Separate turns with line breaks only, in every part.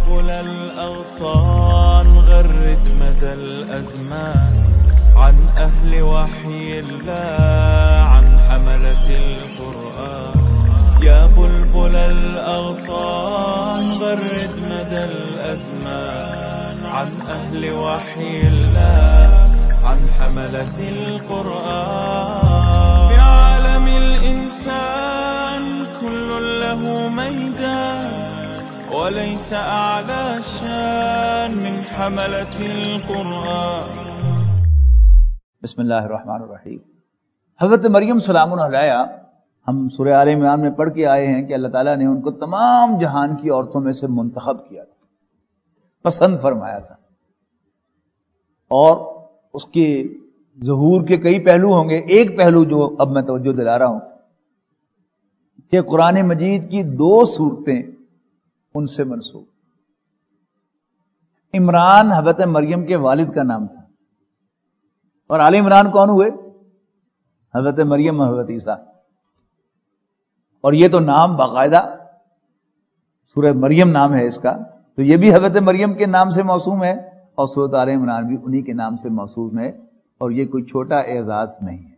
بلبل الأغصان غرد مدى الأزمان عن أهل وحي الله عن حملة القرآن. يا بلبل الأغصان غرد مدى الأزمان عن أهل وحي الله عن حملة القرآن. في عالم الإنسان كل له ميدان وليس أعلى شان من حملة القرآن.
بسم اللہ الرحمن الرحیم. حضرت مریم سلام علیہا ہم سورہ آل عمران میں پڑھ کے آئے ہیں کہ اللہ تعالیٰ نے ان کو تمام جہان کی عورتوں میں سے منتخب کیا تھا، پسند فرمایا تھا، اور اس کے ظہور کے کئی پہلو ہوں گے. ایک پہلو جو اب میں توجہ دلا رہا ہوں کہ قرآن مجید کی 2 صورتیں ان سے منسوب. عمران حضرت مریم کے والد کا نام تھا، اور آل عمران کون ہوئے؟ حضرت مریم اور حضرت عیسیٰ. اور یہ تو نام باقاعدہ سورہ مریم نام ہے اس کا، تو یہ بھی حضرت مریم کے نام سے موسوم ہے، اور سورۃ آل عمران بھی انہی کے نام سے موسوم ہے، اور یہ کوئی چھوٹا اعزاز نہیں ہے.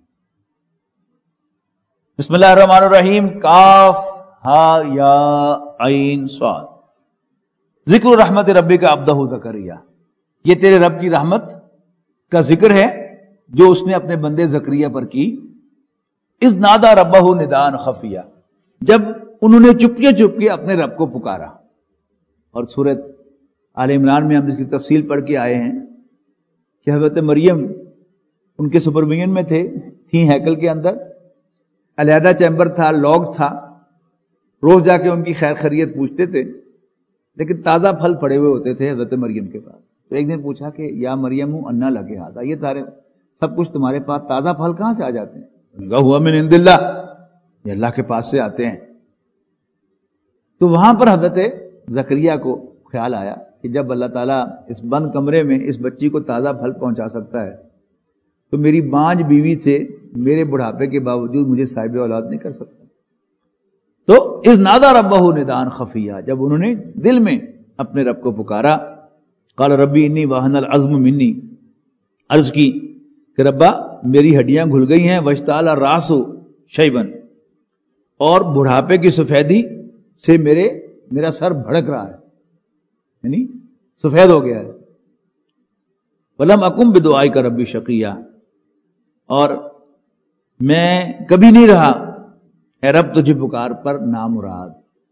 بسم اللہ الرحمن الرحیم. کاف ہا یا عین صاد. ذکر رحمت ربک عبدہ زکریا. یہ تیرے رب کی رحمت کا ذکر ہے جو اس نے اپنے بندے زکریا پر کی. اذ نادا ربہ نداء خفیہ. جب انہوں نے چپکے چپکے اپنے رب کو پکارا. اور سورۃ آل عمران میں ہم اس کی تفصیل پڑھ کے آئے ہیں کہ حضرت مریم ان کے سپرمین میں تھیں ہیکل کے اندر، علیحدہ چیمبر تھا، لاک تھا. روز جا کے ان کی خیر خیریت پوچھتے تھے، لیکن تازہ پھل پڑے ہوئے ہوتے تھے حضرت مریم کے پاس. تو ایک دن پوچھا کہ یا مریم انا لگے ہاتھا، یہ سب کچھ تمہارے پاس تازہ پھل کہاں سے آ جاتے ہیں؟ ہوا من عند اللہ، یہ اللہ کے پاس سے آتے ہیں. تو وہاں پر حضرت زکریا کو خیال آیا کہ جب اللہ تعالیٰ اس بند کمرے میں اس بچی کو تازہ پھل پہنچا سکتا ہے تو میری بانج بیوی سے میرے بڑھاپے کے باوجود مجھے صاحب اولاد نہیں کر سکتا. تو اذ نادا ربہ نداء خفیہ، جب انہوں نے دل میں اپنے رب کو پکارا. قال ربی انی وہن العظم منی. عرض کی کہ ربا میری ہڈیاں گھل گئی ہیں. واشتعل الراس شیبا، اور بڑھاپے کی سفیدی سے میرا سر بھڑک رہا ہے، یعنی سفید ہو گیا ہے. ولم اکن بدعائک ربی شقیہ، اور میں کبھی نہیں رہا اے رب تجھے پکار پر نامراد.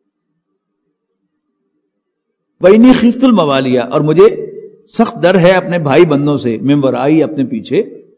وإنی خفت الموالیہ، اور مجھے سخت ڈر ہے اپنے بھائی بندوں سے، من ورائی اپنے پیچھے.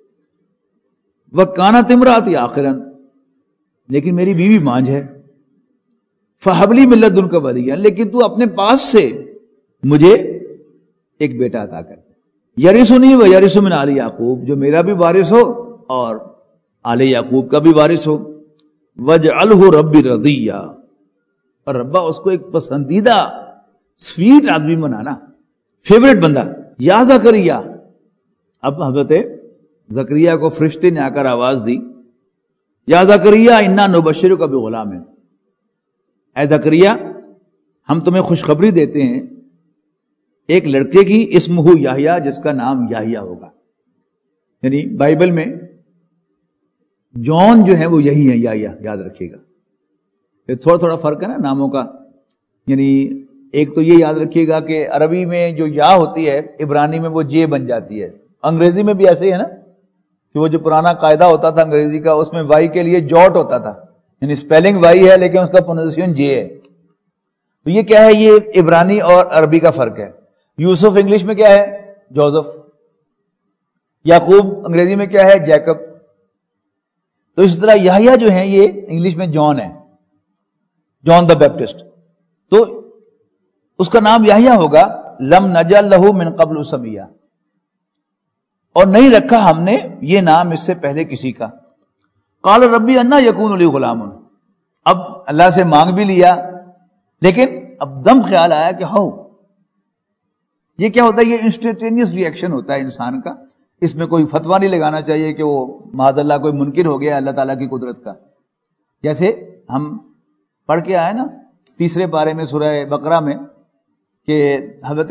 وکانت امراتی عاقرا، لیکن میری بیوی مانج ہے. فہب لی من لدنک ولیہ، لیکن تو اپنے پاس سے مجھے ایک بیٹا عطا کر، یرثنی و یرث من آل یعقوب، جو میرا بھی وارث ہو اور آل یعقوب کا بھی وارث ہو. وجعلہ ربی رضیہ، اور ربا اس کو ایک پسندیدہ سویٹ آدمی بنانا، فیوریٹ بندہ. یا زکریا، اب حضرت زکریا کو فرشتے نے آ کر آواز دی، یا زکریا انا نبشرک بغلام. اے زکریا ہم تمہیں خوشخبری دیتے ہیں ایک لڑکے کی، اسمہ یحییٰ، جس کا نام یحییٰ ہوگا. یعنی بائبل میں جون جو ہے وہ یہی ہے، یحییٰ، یاد رکھیے گا. تھوڑا تھوڑا فرق ہے نا ناموں کا. یعنی ایک تو یہ یاد رکھیے گا کہ عربی میں جو یا ہوتی ہے عبرانی میں وہ جے بن جاتی ہے. انگریزی میں بھی ایسے ہی ہے نا، کہ وہ جو پرانا قاعدہ ہوتا تھا انگریزی کا، اس میں وائی کے لیے جوٹ ہوتا تھا، یعنی سپیلنگ وائی ہے لیکن اس کا پروننسیشن جے ہے. تو یہ کیا ہے؟ یہ عبرانی اور عربی کا فرق ہے. یوسف انگلش میں کیا ہے؟ جوزف. یعقوب انگریزی میں کیا ہے؟ جیکب. تو اس طرح یحییٰ جو ہیں یہ انگلش میں جان ہے، جان دا بیپٹسٹ. تو اس کا نام یحییٰ ہوگا. لم نجعل لہ من قبل سمیہ، اور نہیں رکھا ہم نے یہ نام اس سے پہلے کسی کا. قال ربی انا یکون لی غلام، اب اللہ سے مانگ بھی لیا لیکن اب دم خیال آیا کہ ہو. یہ کیا ہوتا ہے؟ یہ انسٹنٹینیس ری ایکشن ہوتا ہے انسان کا. اس میں کوئی فتویٰ نہیں لگانا چاہیے کہ وہ معاذ اللہ کوئی منکر ہو گیا اللہ تعالیٰ کی قدرت کا. جیسے ہم پڑھ کے آئے نا 3 پارے میں سورہ بقرہ میں کہ حضرت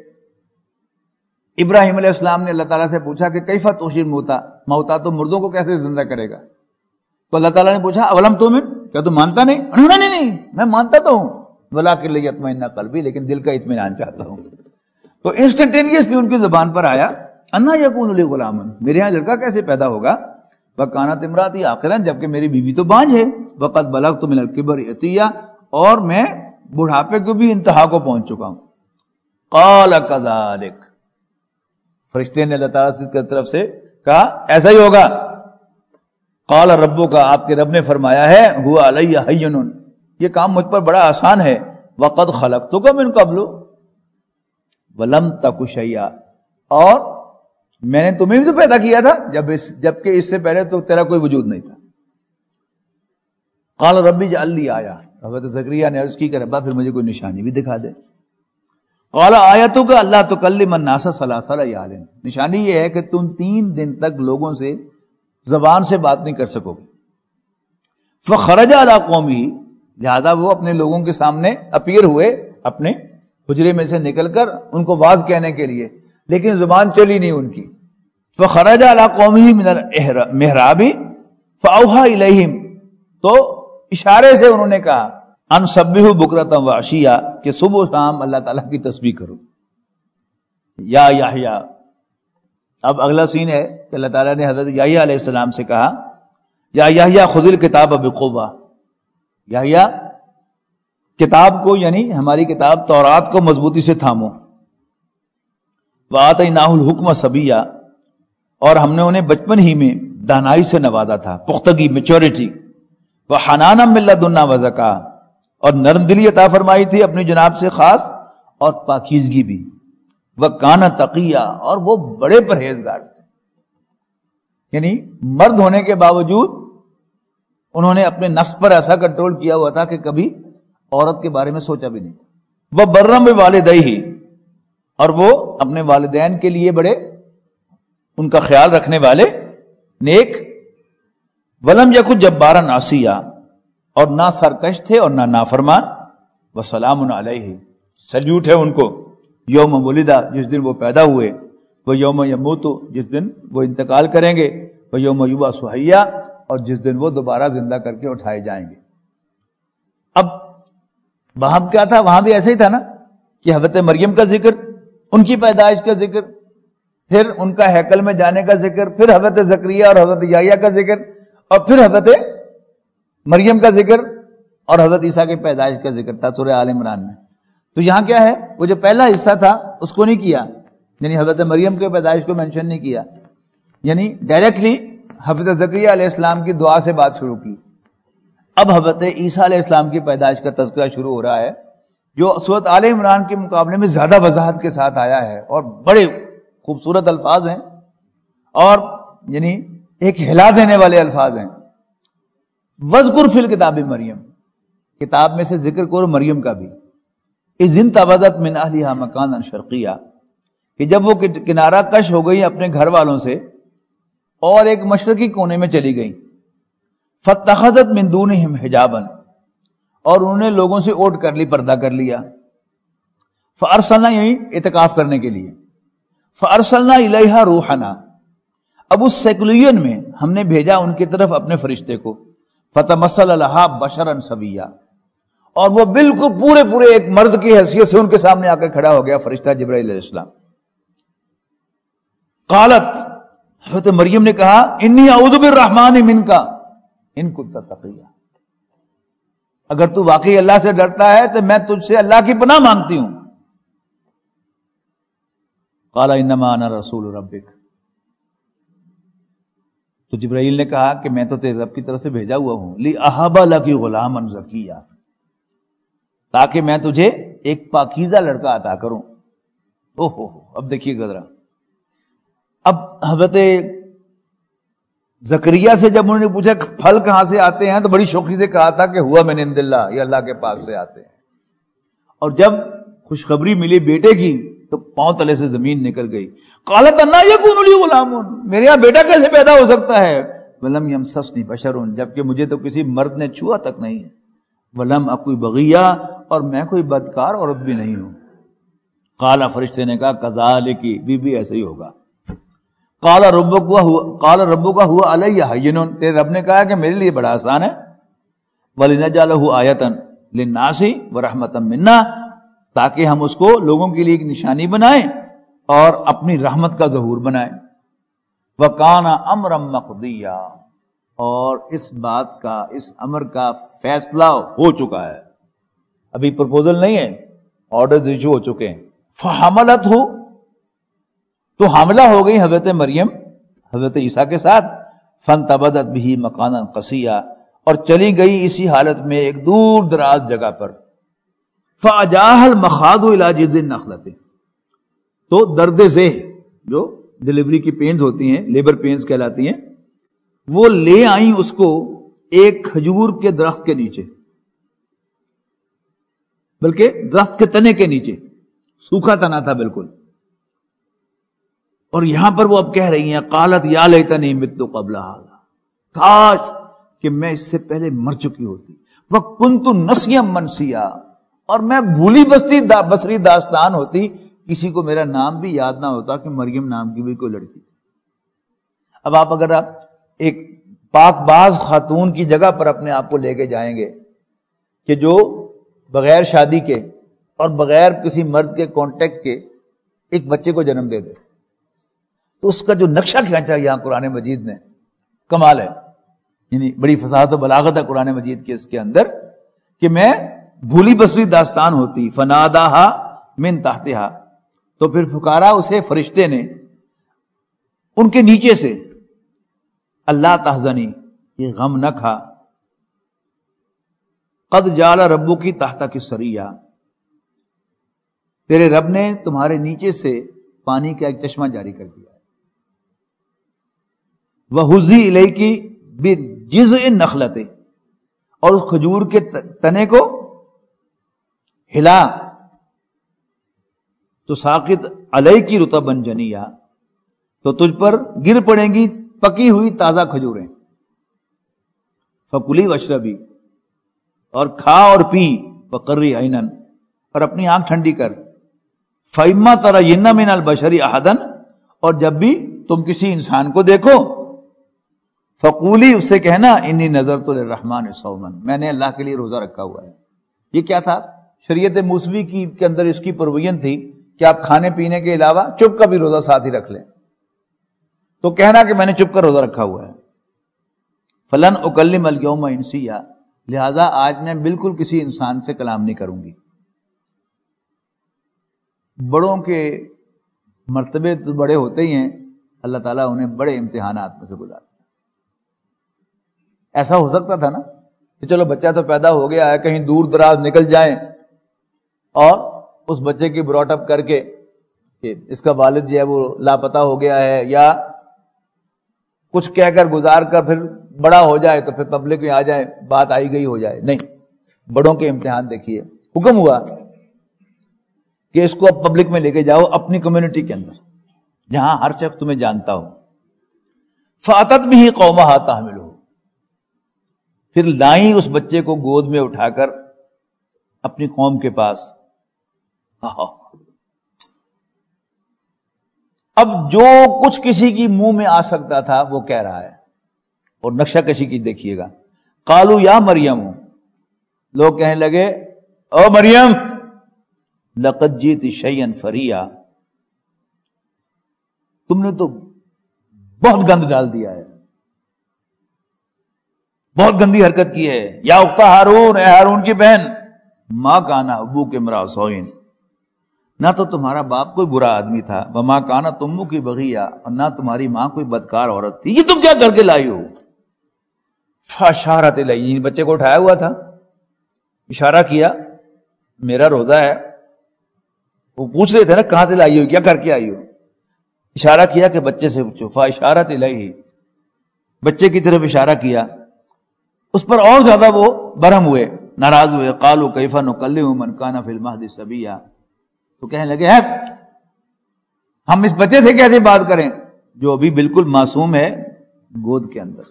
ابراہیم علیہ السلام نے اللہ تعالیٰ سے پوچھا کہ کیفا تحشی موتا، تو مردوں کو کیسے زندہ کرے گا؟ تو اللہ تعالیٰ نے پوچھا اولم تؤمن، کیا تو مانتا نہیں؟ نہیں میں مانتا تو ہوں، ولکن لیطمئن قلبی، لیکن دل کا اطمینان چاہتا ہوں۔ تو انسٹنٹینیسلی ان کی زبان پر آیا انا یکون لی غلام، میرے ہاں لڑکا کیسے پیدا ہوگا؟ وکانت امراتی عاقرا، جبکہ میری بیوی تو بانجھ ہے، وقد بلغت من الکبر عتیہ، اور میں بڑھاپے کو بھی انتہا کو پہنچ چکا ہوں۔ قال کذالک، فرشتے نے اللہ تعالیٰ کی طرف سے کہا ایسا ہی ہوگا۔ قال ربک، آپ کے رب نے فرمایا ہے هو علی ہین، یہ کام مجھ پر بڑا آسان ہے، وقد خلقتک من قبل ولم تک شیئا، اور میں نے تمہیں بھی تو پیدا کیا تھا جبکہ اس سے پہلے تو تیرا کوئی وجود نہیں تھا۔ قال ربی اجعل لی آیہ، حضرت زکریا نے عرض کی کہ ربا پھر مجھے کوئی نشانی بھی دکھا دے۔ قال آیتک اللہ تکلم الناس ثلاث لیال، نشانی یہ ہے کہ تم 3 دن تک لوگوں سے زبان سے بات نہیں کر سکو گے۔ فخرج علی قومہ، لہذا وہ اپنے لوگوں کے سامنے اپیئر ہوئے، اپنے حجرے میں سے نکل کر ان کو واز کہنے کے لیے، لیکن زبان چلی نہیں ان کی۔ فخرج علی قومہ من المحراب فاوحى الیہم، تو اشارے سے انہوں نے کہا ان سبحوا بکرۃ وعشیا، کہ صبح و شام اللہ تعالیٰ کی تسبیح کرو۔ یا یحییٰ، اب اگلا سین ہے کہ اللہ تعالیٰ نے حضرت یحییٰ علیہ السلام سے کہا یا یحییٰ خذ الکتاب بقوہ، یحییٰ کتاب کو، یعنی ہماری کتاب تورات کو مضبوطی سے تھامو۔ وآتیناہ الحکم صبیا، اور ہم نے انہیں بچپن ہی میں دانائی سے نوازا تھا، پختگی، میچورٹی۔ وحنانا من لدنا وزکا، اور نرم دلی عطا فرمائی تھی اپنی جناب سے خاص، اور پاکیزگی بھی۔ وکان تقیہ، اور وہ بڑے پرہیزگار تھے، یعنی مرد ہونے کے باوجود انہوں نے اپنے نفس پر ایسا کنٹرول کیا ہوا تھا کہ کبھی عورت کے بارے میں سوچا بھی نہیں۔ وہ برم بوالدیہ، اور وہ اپنے والدین کے لیے بڑے ان کا خیال رکھنے والے، نیک۔ ولم یکن جبارا عصیا، اور نہ سرکش تھے اور نہ نافرمان۔ وسلام علیہ، سلیوٹ ہے ان کو، یوم ولدہ، جس دن وہ پیدا ہوئے، وہ یوم یموت، جس دن وہ انتقال کریں گے، وہ یوم یبعث حیا، اور جس دن وہ دوبارہ زندہ کر کے اٹھائے جائیں گے۔ اب وہاں کیا تھا؟ وہاں بھی ایسے ہی تھا نا کہ حضرت مریم کا ذکر، ان کی پیدائش کا ذکر، پھر ان کا ہیکل میں جانے کا ذکر، پھر حضرت زکریا اور حضرت یحییٰ کا ذکر، اور پھر حضرت مریم کا ذکر اور حضرت عیسیٰ کی پیدائش کا ذکر تھا سورہ آل عمران میں۔ تو یہاں کیا ہے؟ وہ جو پہلا حصہ تھا اس کو نہیں کیا، یعنی حضرت مریم کی پیدائش کو مینشن نہیں کیا، یعنی ڈائریکٹلی حضرت زکریا علیہ السلام کی دعا سے بات شروع کی۔ اب حضرت عیسیٰ علیہ السلام کی پیدائش کا تذکرہ شروع ہو رہا ہے، جو سورۃ آل عمران کے مقابلے میں زیادہ وضاحت کے ساتھ آیا ہے، اور بڑے خوبصورت الفاظ ہیں، اور یعنی ایک ہلا دینے والے الفاظ ہیں۔ وذکر فی الکتاب مریم، کتاب میں سے ذکر کرو مریم کا بھی۔ اذ انتبذت من اہلھا مکانا شرقیہ، کہ جب وہ کنارہ کش ہو گئی اپنے گھر والوں سے اور ایک مشرقی کونے میں چلی گئی۔ فاتخذت من دونہم حجابا، اور انہوں نے لوگوں سے اوٹ کر لی، پردہ کر لیا۔ فارسلنا، یعنی اعتکاف کرنے کے لیے۔ فارسلنا الیہا روحنا، اب اس سیکولین میں ہم نے بھیجا ان کی طرف اپنے فرشتے کو۔ فتمثل لہا بشرا سویا، اور وہ بالکل پورے ایک مرد کی حیثیت سے ان کے سامنے آ کر کھڑا ہو گیا فرشتہ جبرائیل علیہ السلام۔ قالت، حضرت مریم نے کہا انی اعوذ بالرحمن منک ان کنت تقیا، اگر تو واقعی اللہ سے ڈرتا ہے تو میں تجھ سے اللہ کی پناہ مانگتی ہوں۔ قال انما انا رسول ربک، تو جبرائیل نے کہا کہ میں تو تیرے رب کی طرف سے بھیجا ہوا ہوں، لِأَحَبَ لَكِ غُلَامًا زَكِيًّا، تاکہ میں تجھے ایک پاکیزہ لڑکا عطا کروں۔ اب دیکھیے ذرا، اب حضرت زکریا سے جب انہوں نے پوچھا کہ پھل کہاں سے آتے ہیں، تو بڑی شوقی سے کہا تھا کہ ہوا من عند اللہ، یہ اللہ کے پاس سے آتے ہیں۔ اور جب خوشخبری ملی بیٹے کی تو پاؤں تلے سے زمین نکل گئی۔ قالت انا یکون لی غلام، میرے یہاں بیٹا کیسے پیدا ہو سکتا ہے؟ ولم یمسسنی بشر، جبکہ مجھے تو کسی مرد نے چھوا تک نہیں ہے۔ ولم اکو بغیہ، اور میں کوئی بدکار عورت بھی نہیں ہوں۔ قال فرشتے نے کہا کذالک، بی ایسے ہی ہوگا. قال ربک ہوا علی ہین، تیرے رب نے کہا کہ میرے لیے بڑا آسان ہے. ولنجعلہ آیۃ للناس ورحمۃ منا، تاکہ ہم اس کو لوگوں کے لیے ایک نشانی بنائیں اور اپنی رحمت کا ظہور بنائیں. وکان امرا مقضیا، اور اس بات کا، اس امر کا فیصلہ ہو چکا ہے، ابھی پرپوزل نہیں ہے، آرڈرز ایشو ہو چکے ہیں. فحملت ہو، تو حاملہ ہو گئی حضرت مریم حضرت عیسیٰ کے ساتھ. فانتبذت بہ مکانا قصیا، اور چلی گئی اسی حالت میں ایک دور دراز جگہ پر. فاجاہ المخاض الی جذع النخلۃ، تو درد ذہ جو ڈلیوری کی پینز ہوتی ہیں، لیبر پینز کہلاتی ہیں، وہ لے آئیں اس کو ایک کھجور کے درخت کے نیچے، بلکہ درخت کے تنے کے نیچے، سوکھا تنا تھا بالکل. اور یہاں پر وہ اب کہہ رہی ہیں قالت یا لیتنی مت قبل ھذا، کاش کہ میں اس سے پہلے مر چکی ہوتی. وکنت نسیا منسیا، اور میں بھولی بسری داستان ہوتی، کسی کو میرا نام بھی یاد نہ ہوتا کہ مریم نام کی بھی کوئی لڑکی. اب اگر آپ ایک پاک باز خاتون کی جگہ پر اپنے آپ کو لے کے جائیں گے کہ جو بغیر شادی کے اور بغیر کسی مرد کے کانٹیکٹ کے ایک بچے کو جنم دے دے، تو اس کا جو نقشہ کھینچا یہاں قرآن مجید نے کمال ہے. یعنی بڑی فصاحت و بلاغت ہے قرآن مجید کے اس کے اندر کہ میں بھولی بسری داستان ہوتی. فناداہا من تحتہا، تو پھر پکارا اسے فرشتے نے ان کے نیچے سے. اللہ تحزنی، یہ غم نہ کھا. قد جعل ربک تحتک سریہ، تیرے رب نے تمہارے نیچے سے پانی کا ایک چشمہ جاری کر دیا. وَہُزِّی إِلَيْكِ بِجِذْعِ النَّخْلَةِ، اور اس کھجور کے تنے کو ہلا. تو ساقط علیکی رطبا جنیا، تو تجھ پر گر پڑیں گی پکی ہوئی تازہ کھجوریں. فکلی واشربی، اور کھا اور پی. وقری عینا، اور اپنی آنکھ ٹھنڈی کر. فإما ترین من البشر احدا، اور جب بھی تم کسی انسان کو دیکھو، فقولی، اس سے کہنا انی نذرت للرحمن صوما، میں نے اللہ کے لیے روزہ رکھا ہوا ہے. یہ کیا تھا؟ شریعت موسوی کی کے اندر اس کی پروین تھی کہ آپ کھانے پینے کے علاوہ چپ کا بھی روزہ ساتھ ہی رکھ لیں. تو کہنا کہ میں نے چپ کا روزہ رکھا ہوا ہے. فلن اکلم اليوم انسیا، لہذا آج میں بالکل کسی انسان سے کلام نہیں کروں گی. بڑوں کے مرتبے تو بڑے ہوتے ہی ہیں، اللہ تعالیٰ انہیں بڑے امتحانات میں سے گزارتے ہیں. ایسا ہو سکتا تھا نا کہ چلو بچہ تو پیدا ہو گیا ہے، کہیں دور دراز نکل جائیں اور اس بچے کی براٹ اپ کر کے کہ اس کا والد جو ہے وہ لاپتہ ہو گیا ہے، یا کچھ کہہ کر گزار کر پھر بڑا ہو جائے تو پھر پبلک میں آ جائے، بات آئی گئی ہو جائے. نہیں، بڑوں کے امتحان دیکھیے. حکم ہوا کہ اس کو اب پبلک میں لے کے جاؤ، اپنی کمیونٹی کے اندر جہاں ہر شخص تمہیں جانتا ہو. فاتت بھی قومہا تحملہ، پھر لائیں اس بچے کو گود میں اٹھا کر اپنی قوم کے پاس. اب جو کچھ کسی کی منہ میں آ سکتا تھا وہ کہہ رہا ہے، اور نقشہ کشی کی دیکھیے گا. قالوا یا مریم، لوگ کہنے لگے او مریم، لقد جئت شیئا فریا، تم نے تو بہت گند ڈال دیا ہے، بہت گندی حرکت کی ہے. یا اخت ہارون، اے ہارون کی بہن، ما کانا ابوک امرأ سوء، نہ تو تمہارا باپ کوئی برا آدمی تھا، وما کانت امک بغیہ، اور نہ تمہاری ماں کوئی بدکار عورت تھی، یہ تم کیا کر کے لائی ہو. فاشارت الیہ، بچے کو اٹھایا ہوا تھا، اشارہ کیا میرا روزہ ہے. وہ پوچھ رہے تھے نا کہاں سے لائی ہو، کیا کر کے آئی ہو. اشارہ کیا کہ بچے سے پوچھو. فاشارت الیہ، بچے کی طرف اشارہ کیا. اس پر اور زیادہ وہ برہم ہوئے، ناراض ہوئے. قالوا کیف نکلم من کان فی المہد صبیا، تو کہنے لگے ہم اس بچے سے کیسے بات کریں جو ابھی بالکل معصوم ہے گود کے اندر.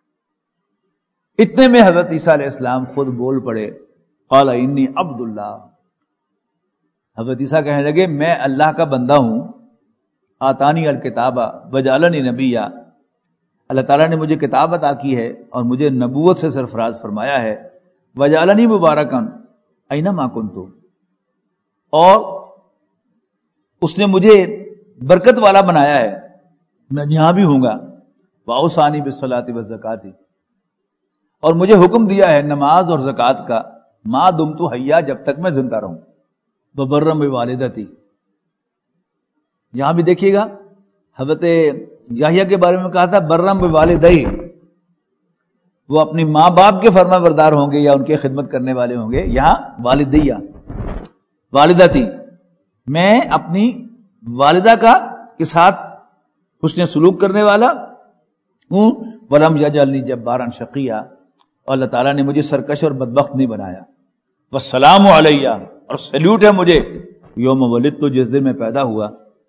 اتنے میں حضرت عیسیٰ علیہ السلام خود بول پڑے. قال انی عبد اللہ، حضرت عیسیٰ کہنے لگے میں اللہ کا بندہ ہوں، آتانی الکتاب وجعلنی نبیا، اللہ تعالیٰ نے مجھے کتاب عطا کی ہے اور مجھے نبوت سے سرفراز فرمایا ہے، وجعلنی مبارکن اینما کنت، اور اس نے مجھے برکت والا بنایا ہے، میں یہاں بھی ہوں گا، واوصانی بالصلاۃ والزکاۃ، اور مجھے حکم دیا ہے نماز اور زکوٰۃ کا، ما دمت حیا، جب تک میں زندہ رہوں، وبرم بوالدتی۔ یہاں بھی دیکھیے گا حضرت یحییٰ کے بارے میں کہا تھا برم بوالدی، وہ اپنی ماں باپ کے فرما بردار ہوں گے یا ان کے خدمت کرنے والے ہوں گے، یہاں والدیہ والدتی، میں اپنی والدہ کے ساتھ حسن سلوک کرنے والا ہوں، ولم یجعلنی جبارا شقیا، اور اللہ تعالیٰ نے مجھے سرکش اور بدبخت نہیں بنایا، والسلام علیہ، اور سیلیوٹ ہے مجھے یوم ولدت، جس دن میں پیدا ہوا،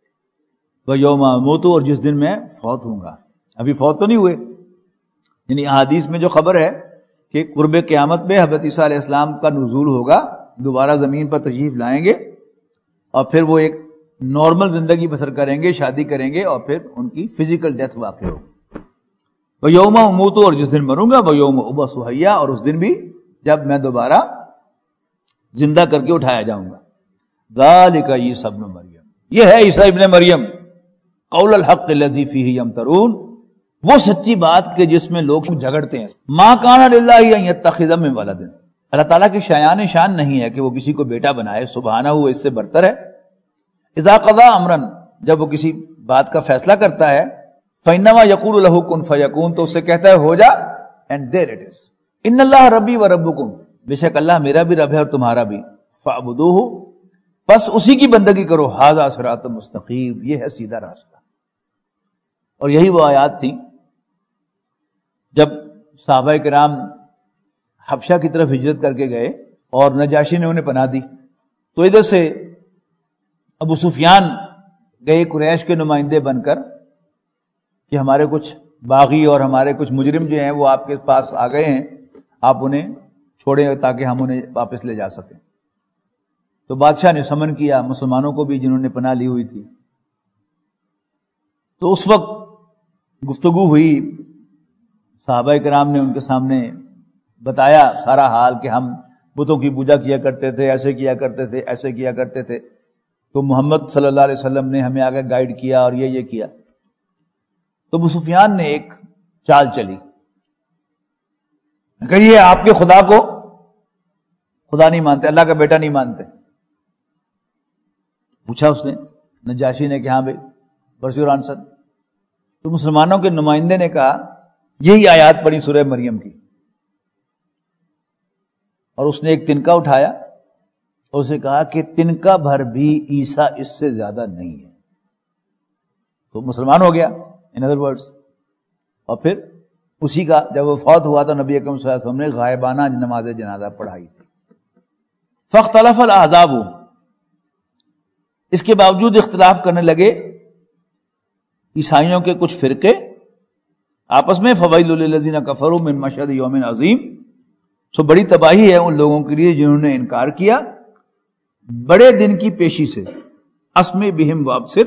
ویوم اموت، اور جس دن میں فوت ہوں گا۔ ابھی فوت تو نہیں ہوئے، یعنی احادیث میں جو خبر ہے کہ قرب قیامت میں حضرت عیسیٰ علیہ السلام کا نزول ہوگا، دوبارہ زمین پر تشریف لائیں گے اور پھر وہ ایک نارمل زندگی بسر کریں گے، شادی کریں گے، اور پھر ان کی فزیکل ڈیتھ واقع ہوگی۔ وَيَوْمَ أَمُوتُ، اور جس دن مروں گا، وَيَوْمَ أُبْعَثُ حَيًّا، اور اس دن بھی جب میں دوبارہ زندہ کر کے اٹھایا جاؤں گا۔ ذَلِكَ عِیسیٰ ابن مریم، یہ ہے عیسیٰ ابن مریم، قول الحق الذی فیہ یمترون، وہ سچی بات کہ جس میں لوگ جھگڑتے ہیں۔ ما کان للہ ان یتخذ من ولد، اللہ تعالیٰ کی شایان شان نہیں ہے کہ وہ کسی کو بیٹا بنائے، سبحانہ وہ اس سے برتر ہے۔ اذا قضا امرا، جب وہ کسی بات کا فیصلہ کرتا ہے، فإنما یقول له کن فیکون، تو اسے کہتا ہے ہو جا، اینڈ دیر اٹ از۔ ان اللہ ربی و ربکم، بے شک اللہ میرا بھی رب ہے اور تمہارا بھی، فاعبدوہ، بس اسی کی بندگی کرو، ھذا صراط مستقیم، یہ ہے سیدھا راستہ۔ اور یہی وہ آیات تھی جب صحابہ کرام حبشہ کی طرف ہجرت کر کے گئے اور نجاشی نے انہیں پناہ دی، تو ادھر سے ابو سفیان گئے قریش کے نمائندے بن کر کہ ہمارے کچھ باغی اور ہمارے کچھ مجرم جو ہیں وہ آپ کے پاس آ گئے ہیں، آپ انہیں چھوڑیں تاکہ ہم انہیں واپس لے جا سکیں۔ تو بادشاہ نے سمن کیا مسلمانوں کو بھی جنہوں نے پناہ لی ہوئی تھی، تو اس وقت گفتگو ہوئی، صحابہ کرام نے ان کے سامنے بتایا سارا حال کہ ہم بتوں کی پوجا کیا کرتے تھے، ایسے کیا کرتے تھے، ایسے کیا کرتے تھے، تو محمد صلی اللہ علیہ وسلم نے ہمیں آگے گائیڈ کیا اور یہ کیا۔ تو ابو سفیان نے ایک چال چلی کہ یہ آپ کے خدا کو خدا نہیں مانتے، اللہ کا بیٹا نہیں مانتے۔ پوچھا اس نے، نجاشی نے کہ ہاں بھائی ورس یور آنسر۔ تو مسلمانوں کے نمائندے نے کہا یہی آیات پڑھی سورہ مریم کی، اور اس نے ایک تنکا اٹھایا اور اسے کہا کہ تنکا بھر بھی عیسیٰ اس سے زیادہ نہیں ہے۔ تو مسلمان ہو گیا ان ادر ورڈز، اور پھر اسی کا جب وہ فوت ہوا تو نبی اکرم صلی اللہ علیہ وسلم نے غائبانہ نماز جنازہ پڑھائی تھی۔ فاختلف الاحزاب، اس کے باوجود اختلاف کرنے لگے عیسائیوں کے کچھ فرقے آپس میں، فویل للذین کفروا من مشہد یوم عظیم، سو بڑی تباہی ہے ان لوگوں کے لیے جنہوں نے انکار کیا بڑے دن کی پیشی سے، اسمع بہم وابصر،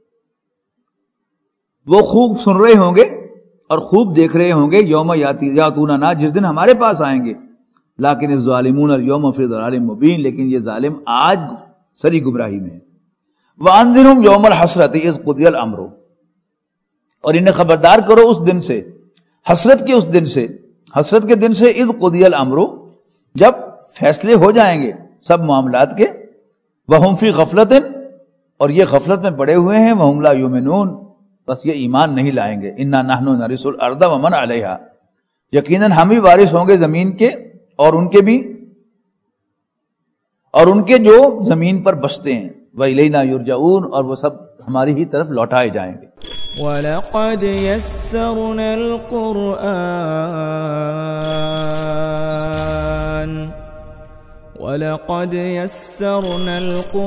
وہ خوب سن رہے ہوں گے اور خوب دیکھ رہے ہوں گے، یوم یاتوننا، جس دن ہمارے پاس آئیں گے، لیکن الظالمون اليوم فی ضلال مبین، لیکن یہ ظالم آج سری گمراہی میں ہے۔ وانذرہم یوم الحسرۃ اذ قضی الامر، اور انہیں خبردار کرو اس دن سے، حسرت کے اس دن سے، حسرت کے دن سے، اذ قضی الامر، جب فیصلے ہو جائیں گے سب معاملات کے، وہم فی غفلۃ، اور یہ غفلت میں پڑے ہوئے ہیں، وہم لا یؤمنون، بس یہ ایمان نہیں لائیں گے۔ انا نحن نرث الارض ومن علیہا، یقیناً ہم ہی وارث ہوں گے زمین کے اور ان کے بھی، اور ان کے جو زمین پر بستے ہیں، وَإِلَيْنَا يُرْجَعُونَ، اور وہ سب ہماری ہی طرف لوٹائے جائیں گے۔
وَلَقَدْ يَسَّرْنَا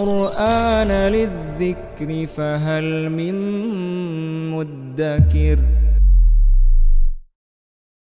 الْقُرْآنَ لِلذِّكْرِ فَهَلْ مِن مُّدَّكِرٍ